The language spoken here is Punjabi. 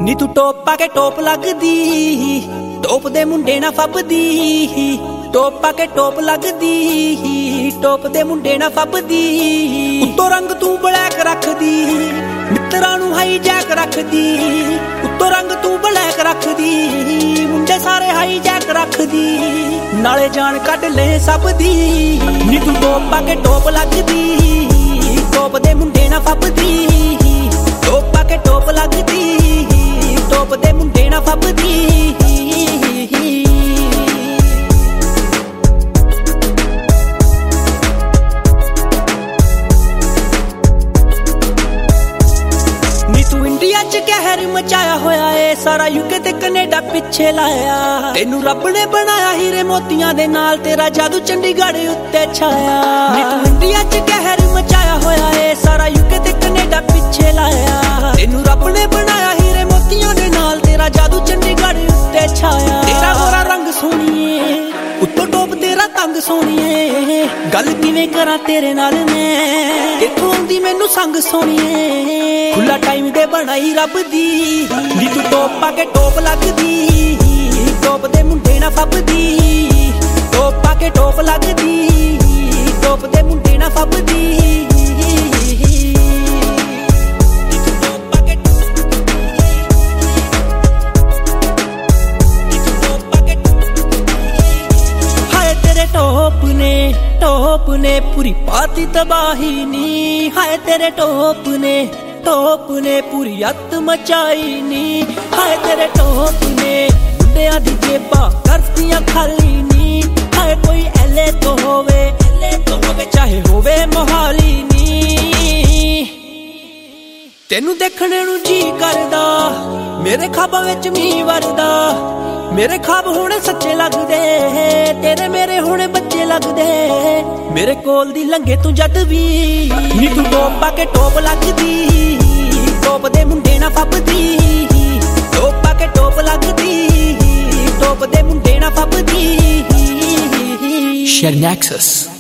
ਨੀ ਤੂੰ ਟੋਪ ਪਾ ਕੇ ਟੋਪ ਲੱਗਦੀ, ਟੋਪ ਦੇ ਮੁੰਡੇ ਨਾ ਫੱਬਦੀ। ਟੋਪ ਪਾ ਕੇ ਟੋਪ ਲੱਗਦੀ, ਟੋਪ ਦੇ ਮੁੰਡੇ ਨਾ ਫੱਬਦੀ। ਉੱਤੋਂ ਰੰਗ ਤੂੰ ਬਲੈਕ ਰੱਖਦੀ, ਮਿੱਤਰਾਂ ਨੂੰ ਹਾਈ ਜੈਕ ਰੱਖਦੀ। ਉੱਤੋਂ ਰੰਗ ਤੂੰ ਬਲੈਕ ਰੱਖਦੀ, ਮੁੰਡੇ ਸਾਰੇ ਹਾਈ ਜੈਕ ਰੱਖਦੀ। ਨਾਲੇ ਜਾਨ ਕੱਢ ਲੈ ਸਭ ਦੀ। ਨੀ ਤੂੰ ਟੋਪ ਪਾ ਕੇ ਟੋਪ ਲੱਗਦੀ, ਟੋਪ ਦੇ ਮੁੰਡੇ ਨਾ ਫੱਬਦੀ। ਟੋਪ ਪਾ ਕੇ ਟੋਪ ਲੱਗਦੀ, ਟੋਪ ਦੇ ਮੁੰਡੇ ਨਾ ਫੱਬਦੀ। ਨੀ ਤੂੰ ਇੰਡੀਆ ਚ ਕਹਿਰ ਮਚਾਇਆ ਹੋਇਆ ਏ, ਸਾਰਾ ਯੂਕੇ ਤੇ ਕੈਨੇਡਾ ਪਿੱਛੇ ਲਾਇਆ। ਤੈਨੂੰ ਰੱਬ ਨੇ ਬਣਾਇਆ ਹੀਰੇ ਮੋਤੀਆਂ ਦੇ ਨਾਲ, ਤੇਰਾ ਜਾਦੂ ਚੰਡੀਗੜ੍ਹ ਉੱਤੇ ਛਾਇਆ। ਨੀ ਤੂੰ ਇੰਡੀਆ ਚ ਕਹਿਰ ਮਚਾਇਆ ਹੋਇਆ ਏ, ਸਾਰਾ ਯੂਕੇ ਤੇ ਕੈਨੇਡਾ ਪਿੱਛੇ ਲਾਇਆ। ਤੈਨੂੰ ਰੱਬ ਨੇ ਬਣਾਇਆ ਹੀਰੇ ਮੋਤੀਆਂ ਦੇ ਨਾਲ, ਤੇਰਾ ਜਾਦੂ ਚੰਡੀਗੜ੍ਹ ਉੱਤੇ ਛਾਇਆ। ਤੇਰਾ ਗੋਰਾ ਰੰਗ ਸੋਹਣੀਏ, ਉੱਤੋਂ ਟੋਪ ਤੇਰਾ ਤੰਗ ਸੋਹਣੀਏ। ਗੱਲ ਕਿਵੇਂ ਕਰਾਂ ਤੇਰੇ ਨਾਲ ਮੈਂ, ਕਿੱਥੋਂ ਆਉਂਦੀ ਮੈਨੂੰ ਸੰਗ ਸੋਹਣੀਏ। ਖੁੱਲਾ ਟਾਈਮ ਦੇ ਬਣਾਈ ਰੱਬ ਦੀ। ਨੀ ਤੂੰ ਟੋਪ ਪਾ ਕੇ ਟੋਪ ਲੱਗਦੀ, ਟੋਪ ਦੇ ਮੁੰਡੇ ਨਾ ਫੱਬਦੀ। ਟੋਪ ਪਾ ਕੇ ਟੋਪ ਲੱਗਦੀ, ਟੋਪ ਦੇ ਮੁੰਡੇ ਨਾ ਫੱਬਦੀ। ਟੋਪ ਨੇ ਪੂਰੀ ਪਾਤੀ ਤਬਾਹੀ ਨੀ। ਹਾਏ ਤੇਰੇ ਟੋਪ ਨੇ ਪੂਰੀ ਅੱਤ ਮਚਾਈ ਨੀ। ਹਾਏ ਤੇਰੇ ਟੋਪ ਨੇ ਮੁੰਡਿਆਂ ਦੀ ਜੇਬਾਂ ਕਰਤੀਆਂ ਖਾਲੀ ਨੀ। ਹਾਏ ਕੋਈ ਐਲੇ ਤੋਂ ਹੋਵੇ ਚਾਹੇ ਹੋਵੇ ਮੋਹਾਲੀ ਨੀ। ਤੈਨੂੰ ਦੇਖਣ ਨੂੰ ਜੀ ਕਰਦਾ, ਮੇਰੇ ਖਾਬਾਂ ਵਿੱਚ ਮੀਂਹ ਵਰਦਾ। ਮੇਰੇ ਖਾਬ ਹੁਣ ਸੱਚੇ ਲੱਗਦੇ, ਤੇਰੇ ਮੇਰੇ ਹੁਣ ਬੱਚੇ ਲੱਗਦੇ। ਮੇਰੇ ਕੋਲ ਦੀ ਲੰਘੇ ਤੂੰ ਜਦ ਵੀ। ਨੀ ਤੂੰ ਟੋਪ ਪਾ ਕੇ ਟੋਪ ਲੱਗਦੀ, ਟੋਪ ਦੇ ਮੁੰਡੇ ਨਾ ਫੱਬਦੀ। ਟੋਪ ਪਾ ਕੇ ਟੋਪ ਲੱਗਦੀ, ਟੋਪ ਦੇ ਮੁੰਡੇ ਨਾ ਫੱਬਦੀ। Share Nexus.